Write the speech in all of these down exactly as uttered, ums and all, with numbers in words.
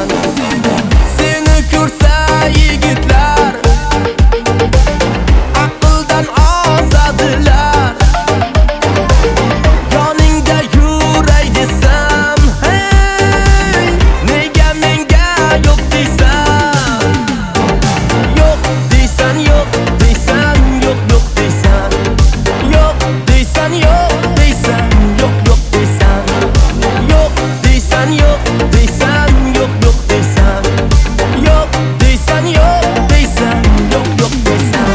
Seni ko'rsa yigitlar aqldan ozadilar. Yoningda yuray desam, hey, nega menga yo'q deysan? Yo'q deysan, yo'q deysan, yo'q yo'q deysan. Yo'q deysan, yo'q deysan, yo'q yo'q deysan. Yo'q deysan, yo'q deysan, yo'q yo'q deysan. Yo'q deysan, yo'q deysan, yo'q yo'q deysan.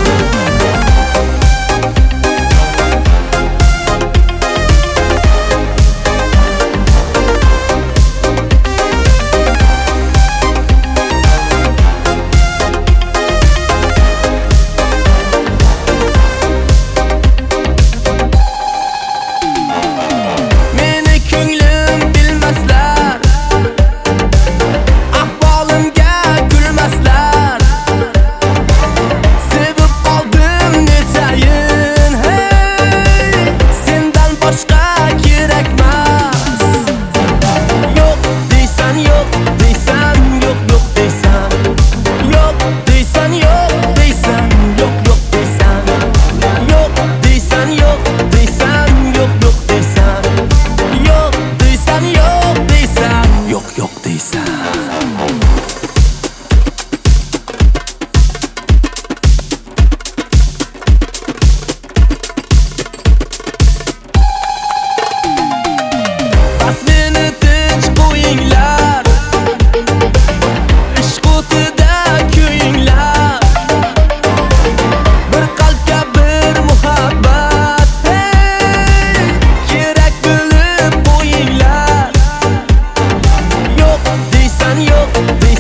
Meni ko'nglim bilmaslar, ahvolimga kulmaslar. Sevib qoldim netayin, hey, sendan boshqa kerakmas. Yo'q deysan, yo'q deysan, yo'q yo'q deysan. Yo'q deysan, yo'q deysan, yo'q yo'q deysan. Yo'q deysan, yo'q deysan, yo'q yo'q deysan. Yo'q deysan, yo'q deysan, yo'q yo'q deysan. Bas meni tinch qo'yinglar, ishq o'tida kuyinglar. Bir qalbga bir muhabbat, hey, kerak bilib qo'yinglar. Yo'q deysan, yo'q deysan.